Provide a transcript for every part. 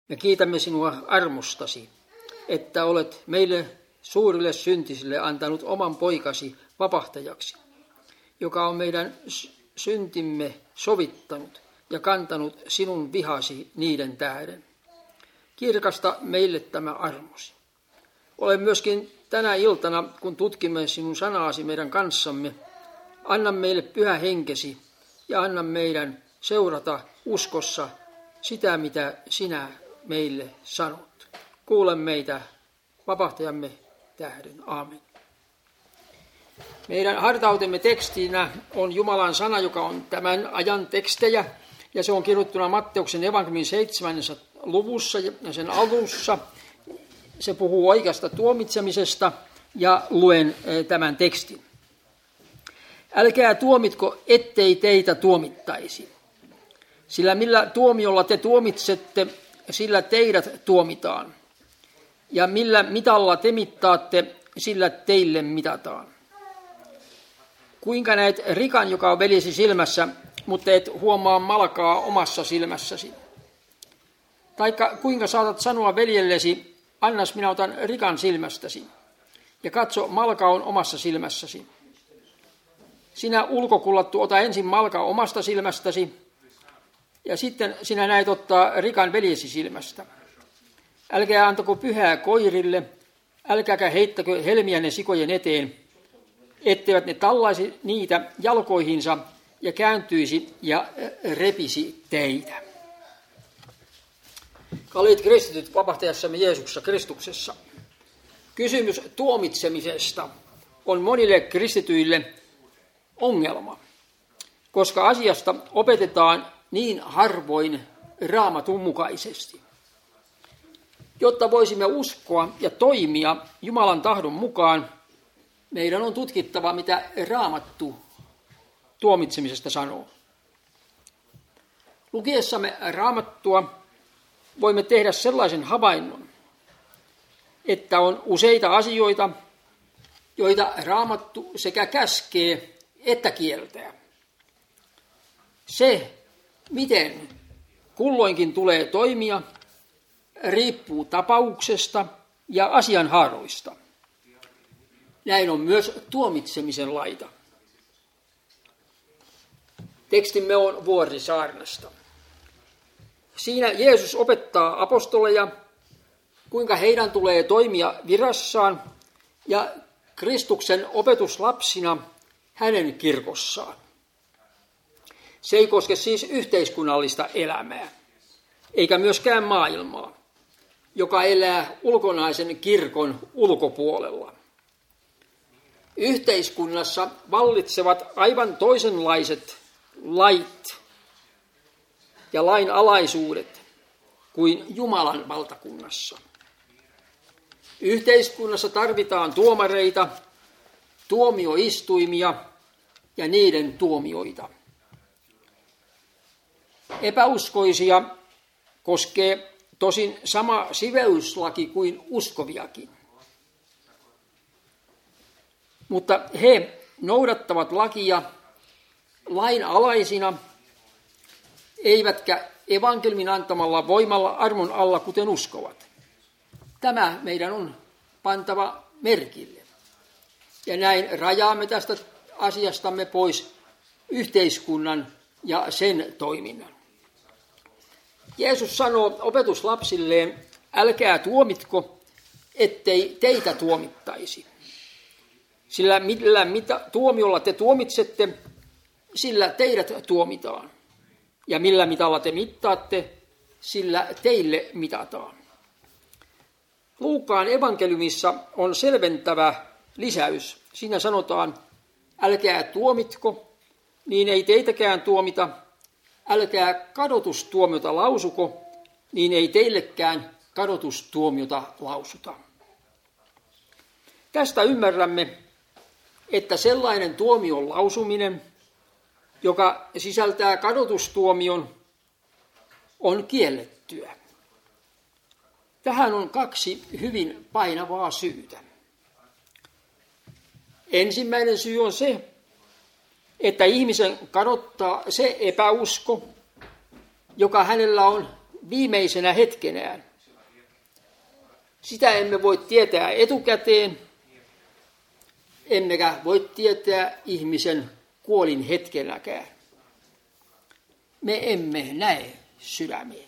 Me kiitämme sinua armostasi, että olet meille suurille syntisille antanut oman poikasi vapahtajaksi, joka on meidän syntimme sovittanut ja kantanut sinun vihasi niiden tähden. Kirkasta meille tämä armosi. Ole myöskin tänä iltana, kun tutkimme sinun sanaasi meidän kanssamme, anna meille pyhä henkesi ja anna meidän seurata uskossa sitä, mitä sinä meille sanot. Kuule meitä vapahtajamme tähden. Aamen. Meidän hartautemme tekstinä on Jumalan sana, joka on tämän ajan tekstejä, ja se on kirjoittuna Matteuksen evankeliumin 7. luvussa ja sen alussa. Se puhuu oikeasta tuomitsemisesta, ja luen tämän tekstin. Älkää tuomitko, ettei teitä tuomittaisi. Sillä millä tuomiolla te tuomitsette, sillä teidät tuomitaan. Ja millä mitalla te mittaatte, sillä teille mitataan. Kuinka näet rikan, joka on veljesi silmässä, mutta et huomaa malkaa omassa silmässäsi? Taikka kuinka saatat sanoa veljellesi, annas minä otan rikan silmästäsi, ja katso, malka on omassa silmässäsi. Sinä ulkokullattu, ota ensin malka omasta silmästäsi, ja sitten sinä näet ottaa rikan veljesi silmästä. Älkää antako pyhää koirille, älkääkä heittäkö helmiänne sikojen eteen, etteivät ne tallaisi niitä jalkoihinsa ja kääntyisi ja repisi teitä. Kalliit kristityt vapahtajassamme Jeesuksessa Kristuksessa. Kysymys tuomitsemisesta on monille kristityille ongelma, koska asiasta opetetaan niin harvoin Raamatun mukaisesti. Jotta voisimme uskoa ja toimia Jumalan tahdon mukaan, meidän on tutkittava, mitä Raamattu tuomitsemisesta sanoo. Lukiessamme Raamattua voimme tehdä sellaisen havainnon, että on useita asioita, joita Raamattu sekä käskee että kieltää. Se, miten kulloinkin tulee toimia, riippuu tapauksesta ja asianhaaroista. Näin on myös tuomitsemisen laita. Tekstimme on Vuorisaarnasta. Siinä Jeesus opettaa apostoleja, kuinka heidän tulee toimia virassaan ja Kristuksen opetuslapsina hänen kirkossaan. Se ei koske siis yhteiskunnallista elämää, eikä myöskään maailmaa, joka elää ulkonaisen kirkon ulkopuolella. Yhteiskunnassa vallitsevat aivan toisenlaiset lait ja lainalaisuudet kuin Jumalan valtakunnassa. Yhteiskunnassa tarvitaan tuomareita, tuomioistuimia ja niiden tuomioita. Epäuskoisia koskee tosin sama siveyslaki kuin uskoviakin. Mutta he noudattavat lakia lainalaisina, eivätkä evankeliumin antamalla voimalla armon alla, kuten uskovat. Tämä meidän on pantava merkille. Ja näin rajaamme tästä asiastamme pois yhteiskunnan ja sen toiminnan. Jeesus sanoo opetuslapsilleen, älkää tuomitko, ettei teitä tuomittaisi. Sillä millä tuomiolla te tuomitsette, sillä teidät tuomitaan. Ja millä mitalla te mittaatte, sillä teille mitataan. Luukkaan evankeliumissa on selventävä lisäys. Siinä sanotaan, älkää tuomitko, niin ei teitäkään tuomita. Älkää kadotustuomiota lausuko, niin ei teillekään kadotustuomiota lausuta. Tästä ymmärrämme, että sellainen tuomion lausuminen, joka sisältää kadotustuomion, on kiellettyä. Tähän on kaksi hyvin painavaa syytä. Ensimmäinen syy on se, että ihmisen kadottaa se epäusko, joka hänellä on viimeisenä hetkenään. Sitä emme voi tietää etukäteen, emmekä voi tietää ihmisen kuolin hetkenäkään. Me emme näe sydämeen.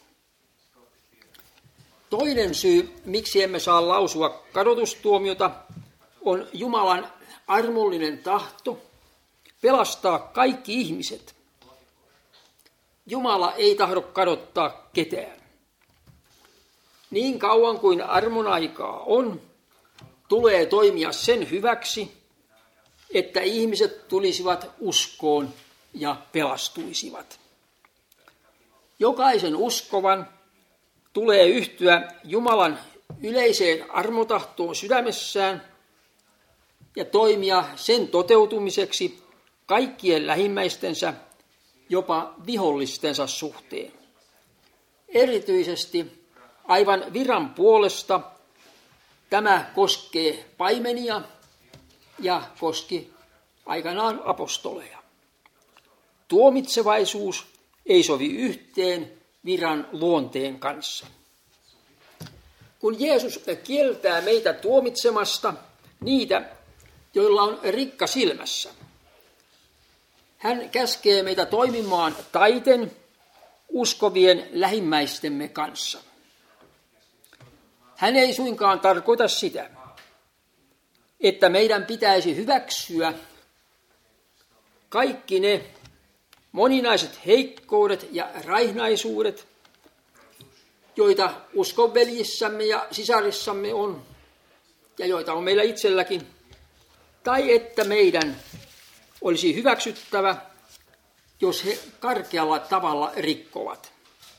Toinen syy, miksi emme saa lausua kadotustuomiota, on Jumalan armollinen tahto pelastaa kaikki ihmiset. Jumala ei tahdo kadottaa ketään. Niin kauan kuin armon aikaa on, tulee toimia sen hyväksi, että ihmiset tulisivat uskoon ja pelastuisivat. Jokaisen uskovan tulee yhtyä Jumalan yleiseen armotahtoon sydämessään ja toimia sen toteutumiseksi kaikkien lähimmäistensä, jopa vihollistensa suhteen. Erityisesti aivan viran puolesta tämä koskee paimenia ja koski aikanaan apostoleja. Tuomitsevaisuus ei sovi yhteen viran luonteen kanssa. Kun Jeesus kieltää meitä tuomitsemasta niitä, joilla on rikka silmässä, hän käskee meitä toimimaan taiten uskovien lähimmäistemme kanssa. Hän ei suinkaan tarkoita sitä, että meidän pitäisi hyväksyä kaikki ne moninaiset heikkoudet ja raihnaisuudet, joita uskonveljissämme ja sisarissamme on, ja joita on meillä itselläkin, tai että meidän olisi hyväksyttävä, jos he karkealla tavalla rikkovat.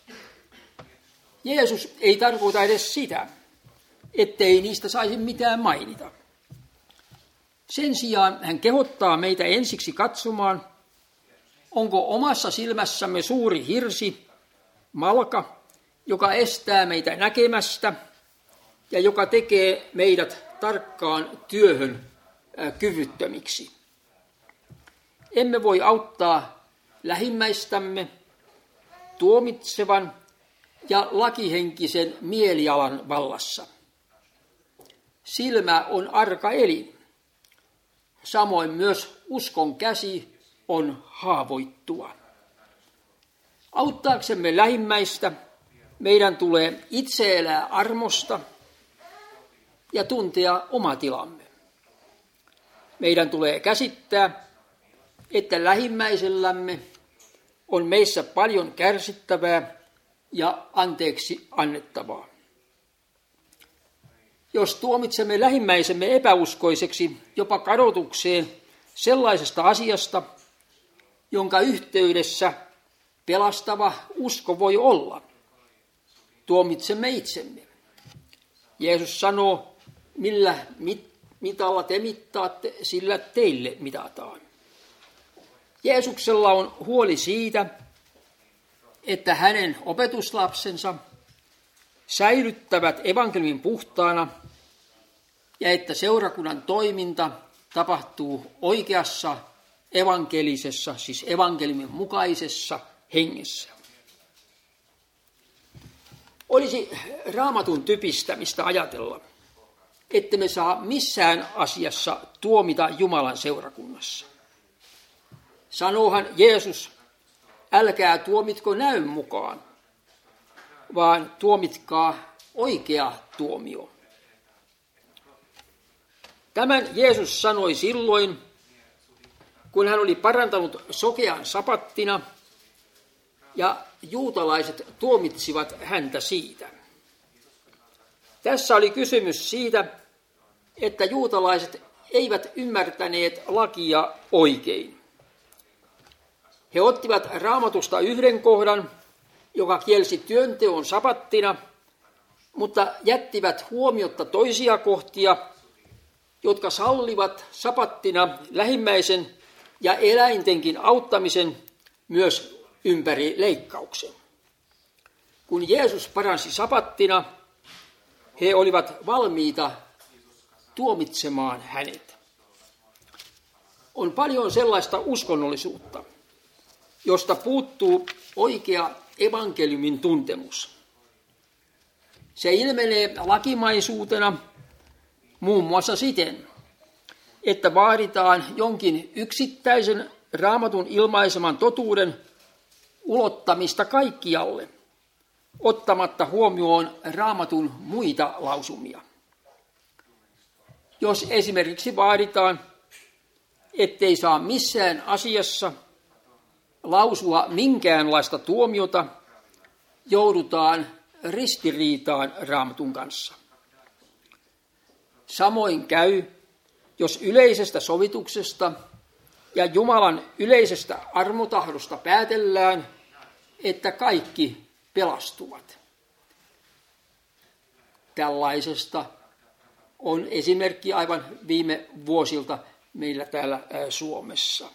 Jeesus ei tarkoita edes sitä, ettei niistä saisi mitään mainita. Sen sijaan hän kehottaa meitä ensiksi katsomaan, onko omassa silmässämme suuri hirsi, malka, joka estää meitä näkemästä ja joka tekee meidät tarkkaan työhön kyvyttömiksi. Emme voi auttaa lähimmäistämme tuomitsevan ja lakihenkisen mielialan vallassa. Silmä on arka elin. Samoin myös uskon käsi on haavoittuva. Auttaaksemme lähimmäistä meidän tulee itse elää armosta ja tuntea oma tilamme. Meidän tulee käsittää, että lähimmäisellämme on meissä paljon kärsittävää ja anteeksi annettavaa. Jos tuomitsemme lähimmäisemme epäuskoiseksi jopa kadotukseen sellaisesta asiasta, jonka yhteydessä pelastava usko voi olla, tuomitsemme itsemme. Jeesus sanoo, millä mitalla te mittaatte, sillä teille mitataan. Jeesuksella on huoli siitä, että hänen opetuslapsensa säilyttävät evankeliumin puhtaana ja että seurakunnan toiminta tapahtuu oikeassa evankelisessa, siis evankeliumin mukaisessa hengessä. Olisi Raamatun typistämistä ajatella, että me saa missään asiassa tuomita Jumalan seurakunnassa. Sanoohan Jeesus, älkää tuomitko näyn mukaan, vaan tuomitkaa oikea tuomio. Tämän Jeesus sanoi silloin, kun hän oli parantanut sokean sapattina ja juutalaiset tuomitsivat häntä siitä. Tässä oli kysymys siitä, että juutalaiset eivät ymmärtäneet lakia oikein. He ottivat Raamatusta yhden kohdan, joka kielsi työnteon sapattina, mutta jättivät huomiotta toisia kohtia, jotka sallivat sapattina lähimmäisen ja eläintenkin auttamisen myös ympäri leikkauksen. Kun Jeesus paransi sapattina, he olivat valmiita tuomitsemaan hänet. On paljon sellaista uskonnollisuutta, josta puuttuu oikea evankeliumin tuntemus. Se ilmenee lakimaisuutena muun muassa siten, että vaaditaan jonkin yksittäisen Raamatun ilmaiseman totuuden ulottamista kaikkialle, ottamatta huomioon Raamatun muita lausumia. Jos esimerkiksi vaaditaan, ettei saa missään asiassa lausua minkäänlaista tuomiota, joudutaan ristiriitaan Raamatun kanssa. Samoin käy, jos yleisestä sovituksesta ja Jumalan yleisestä armotahdosta päätellään, että kaikki pelastuvat. Tällaisesta on esimerkki aivan viime vuosilta meillä täällä Suomessa.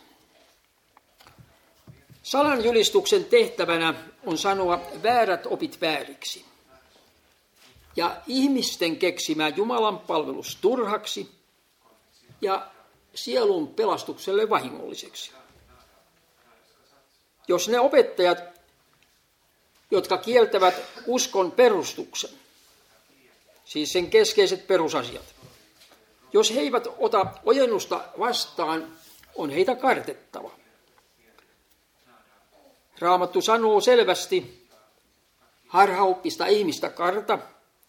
Sananjulistuksen tehtävänä on sanoa väärät opit vääriksi ja ihmisten keksimä Jumalan palvelus turhaksi ja sielun pelastukselle vahingolliseksi. Jos ne opettajat, jotka kieltävät uskon perustuksen, siis sen keskeiset perusasiat, jos he eivät ota ojennusta vastaan, on heitä kartettava. Raamattu sanoo selvästi, harhaoppista ihmistä karta,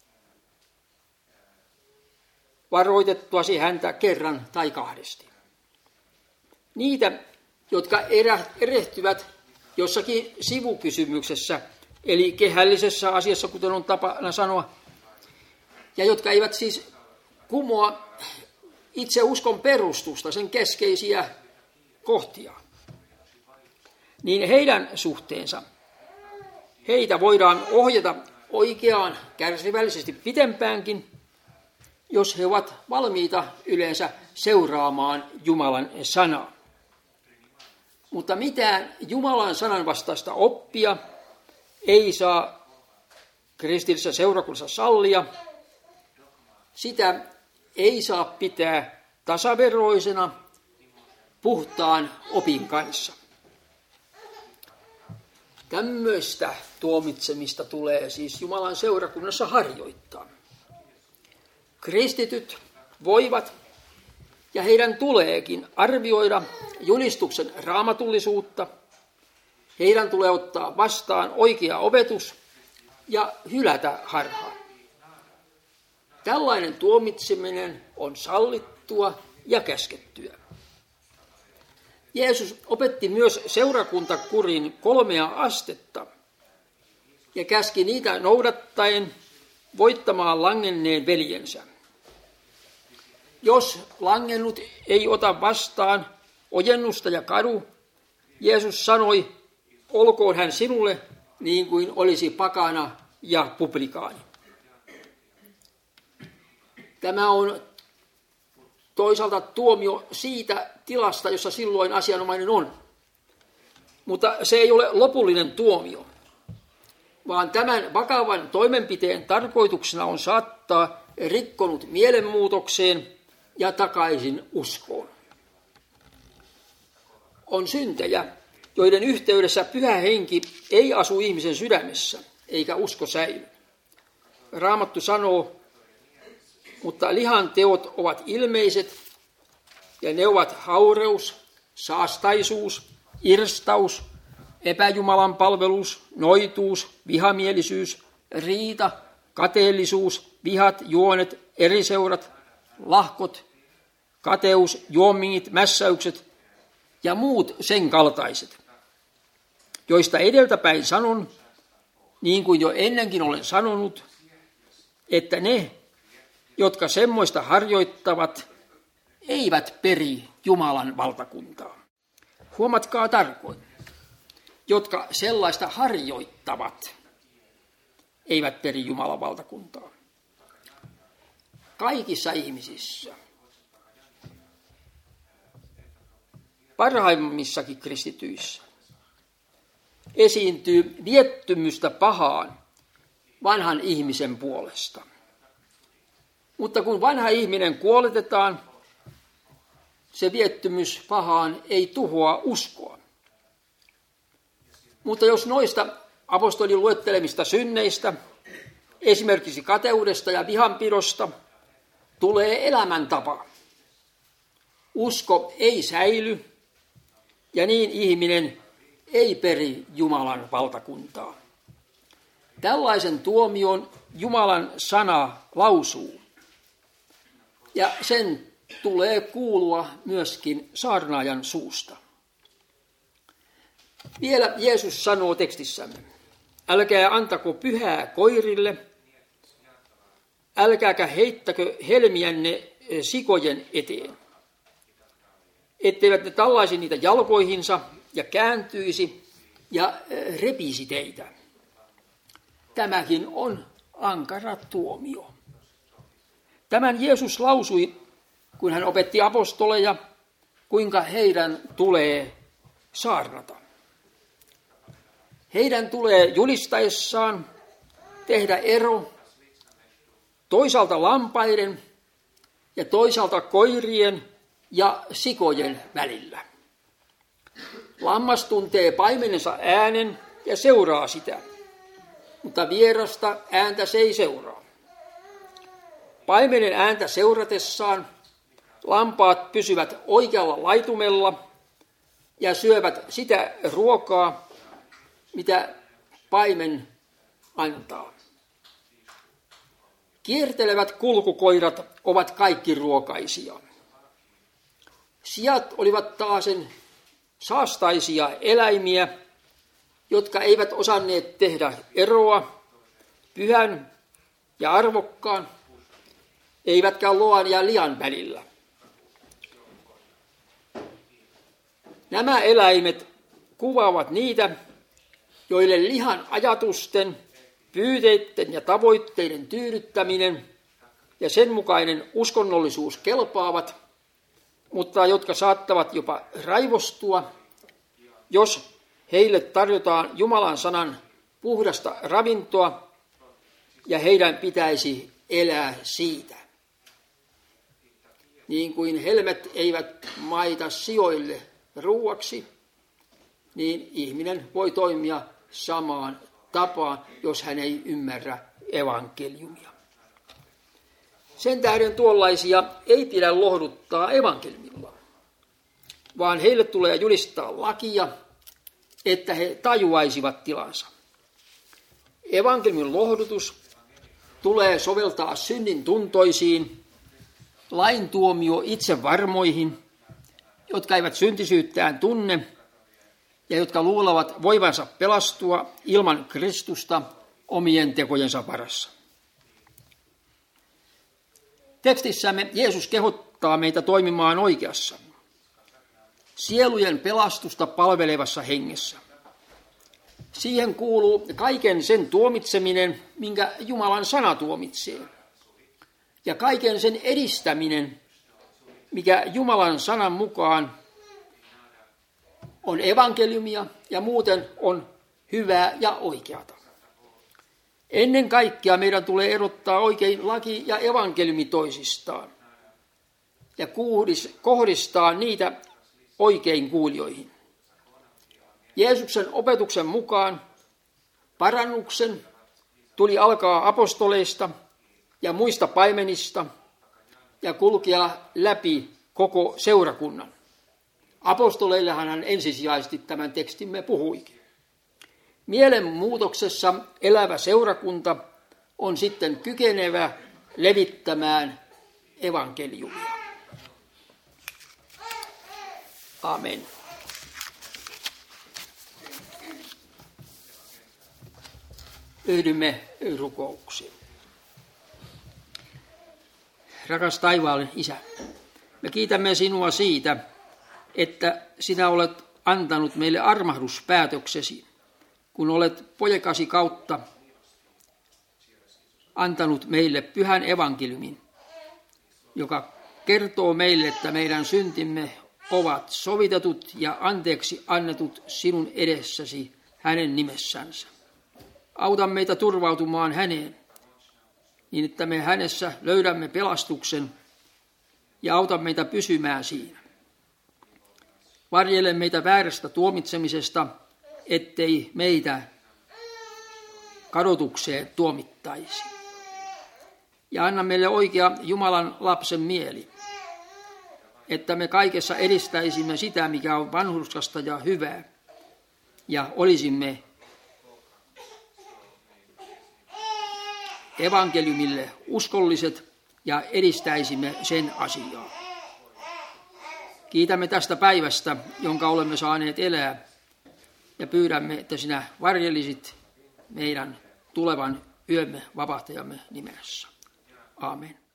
varoitettuasi häntä kerran tai kahdesti. Niitä, jotka erehtyvät jossakin sivukysymyksessä, eli kehällisessä asiassa, kuten on tapana sanoa, ja jotka eivät siis kumoa itse uskon perustusta, sen keskeisiä kohtia, niin heidän suhteensa, heitä voidaan ohjata oikeaan kärsivällisesti pitempäänkin, jos he ovat valmiita yleensä seuraamaan Jumalan sanaa. Mutta mitään Jumalan sanan vastaista oppia ei saa kristillisessä seurakunnassa sallia. Sitä ei saa pitää tasaveroisena puhtaan opin kanssa. Tämmöistä tuomitsemista tulee siis Jumalan seurakunnassa harjoittaa. Kristityt voivat ja heidän tuleekin arvioida julistuksen raamatullisuutta. Heidän tulee ottaa vastaan oikea opetus ja hylätä harhaa. Tällainen tuomitseminen on sallittua ja käskettyä. Jeesus opetti myös seurakuntakurin 3 astetta ja käski niitä noudattaen voittamaan langenneen veljensä. Jos langennut ei ota vastaan ojennusta ja kadu, Jeesus sanoi, olkoon hän sinulle niin kuin olisi pakana ja publikaani. Tämä on toisaalta tuomio siitä tilasta, jossa silloin asianomainen on. Mutta se ei ole lopullinen tuomio, vaan tämän vakavan toimenpiteen tarkoituksena on saattaa rikkonut mielenmuutokseen ja takaisin uskoon. On syntejä, joiden yhteydessä Pyhä Henki ei asu ihmisen sydämessä, eikä usko säily. Raamattu sanoo, mutta lihan teot ovat ilmeiset, ja ne ovat haureus, saastaisuus, irstaus, epäjumalan palvelus, noituus, vihamielisyys, riita, kateellisuus, vihat, juonet, eriseurat, lahkot, kateus, juomingit, mässäykset ja muut sen kaltaiset, joista edeltäpäin sanon, niin kuin jo ennenkin olen sanonut, että ne, jotka semmoista harjoittavat, eivät peri Jumalan valtakuntaa. Huomatkaa tarkoin, jotka sellaista harjoittavat, eivät peri Jumalan valtakuntaa. Kaikissa ihmisissä, parhaimmissakin kristityissä, esiintyy viettymystä pahaan vanhan ihmisen puolesta. Mutta kun vanha ihminen kuoletetaan, se viettymys pahaan ei tuhoa uskoa. Mutta jos noista apostolin luettelemista synneistä esimerkiksi kateudesta ja vihanpidosta, tulee elämäntapa. Usko ei säily ja niin ihminen ei peri Jumalan valtakuntaa. Tällaisen tuomion Jumalan sana lausuu ja sen tulee kuulua myöskin saarnaajan suusta. Vielä Jeesus sanoo tekstissämme, älkää antako pyhää koirille, älkääkä heittäkö helmiänne sikojen eteen, etteivät ne tallaisi niitä jalkoihinsa ja kääntyisi ja repisi teitä. Tämäkin on ankara tuomio. Tämän Jeesus lausui, kun hän opetti apostoleja, kuinka heidän tulee saarnata. Heidän tulee julistaessaan tehdä ero toisaalta lampaiden ja toisaalta koirien ja sikojen välillä. Lammas tuntee paimenensa äänen ja seuraa sitä, mutta vierasta ääntä se ei seuraa. Paimenen ääntä seuratessaan lampaat pysyvät oikealla laitumella ja syövät sitä ruokaa, mitä paimen antaa. Kiertelevät kulkukoirat ovat kaikki ruokaisia. Siat olivat taasen saastaisia eläimiä, jotka eivät osanneet tehdä eroa pyhän ja arvokkaan, eivätkä loan ja lian välillä. Nämä eläimet kuvaavat niitä, joille lihan ajatusten, pyyteiden ja tavoitteiden tyydyttäminen ja sen mukainen uskonnollisuus kelpaavat, mutta jotka saattavat jopa raivostua, jos heille tarjotaan Jumalan sanan puhdasta ravintoa ja heidän pitäisi elää siitä. Niin kuin helmet eivät maita sioille ruuaksi, niin ihminen voi toimia samaan tapaan, jos hän ei ymmärrä evankeliumia. Sen tähden tuollaisia ei pidä lohduttaa evankeliumilla, vaan heille tulee julistaa lakia, että he tajuaisivat tilansa. Evankeliumin lohdutus tulee soveltaa synnin tuntoisiin, lain tuomio itsevarmoihin, jotka eivät syntisyyttään tunne ja jotka luulevat voivansa pelastua ilman Kristusta omien tekojensa varassa. Tekstissämme Jeesus kehottaa meitä toimimaan oikeassa, sielujen pelastusta palvelevassa hengessä. Siihen kuuluu kaiken sen tuomitseminen, minkä Jumalan sana tuomitsee, ja kaiken sen edistäminen, mikä Jumalan sanan mukaan on evankeliumia ja muuten on hyvää ja oikeata. Ennen kaikkea meidän tulee erottaa oikein laki ja evankeliumi toisistaan ja kohdistaa niitä oikein kuulijoihin. Jeesuksen opetuksen mukaan parannuksen tuli alkaa apostoleista ja muista paimenista ja kulkea läpi koko seurakunnan. Apostoleillehan hän ensisijaisesti tämän tekstimme puhuikin. Mielenmuutoksessa elävä seurakunta on sitten kykenevä levittämään evankeliumia. Amen. Yhdymme rukouksiin. Rakas taivaallinen Isä, me kiitämme sinua siitä, että sinä olet antanut meille armahduspäätöksesi, kun olet pojakasi kautta antanut meille pyhän evankeliumin, joka kertoo meille, että meidän syntimme ovat sovitetut ja anteeksi annetut sinun edessäsi hänen nimessänsä. Auta meitä turvautumaan häneen, niin että me hänessä löydämme pelastuksen ja auta meitä pysymään siinä. Varjele meitä väärästä tuomitsemisesta, ettei meitä kadotukseen tuomittaisi. Ja anna meille oikea Jumalan lapsen mieli, että me kaikessa edistäisimme sitä, mikä on vanhurskasta ja hyvää, ja olisimme evankeliumille uskolliset ja edistäisimme sen asiaa. Kiitämme tästä päivästä, jonka olemme saaneet elää, ja pyydämme, että sinä varjelisit meidän tulevan yömme vapahtajamme nimessä. Aamen.